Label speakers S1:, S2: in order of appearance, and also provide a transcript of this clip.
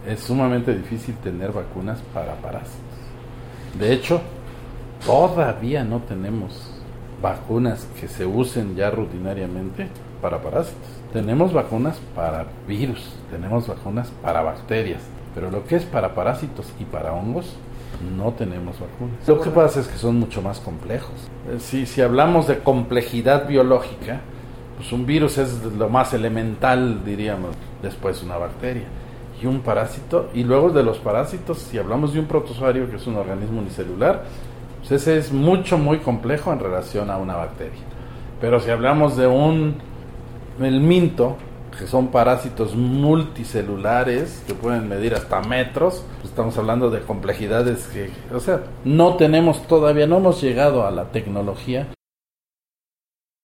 S1: es sumamente difícil tener vacunas para parásitos. De hecho, todavía no tenemos vacunas que se usen ya rutinariamente para parásitos. Tenemos vacunas para virus, tenemos vacunas para bacterias, pero lo que es para parásitos y para hongos, no tenemos vacunas. Lo que pasa es que son mucho más complejos. Si hablamos de complejidad biológica, pues un virus es lo más elemental, diríamos, después una bacteria y un parásito, y luego de los parásitos, si hablamos de un protozoario, que es un organismo unicelular, pues ese es muy complejo en relación a una bacteria. Pero si hablamos de el minto, que son parásitos multicelulares que pueden medir hasta metros, pues estamos hablando de complejidades que, no hemos llegado a la tecnología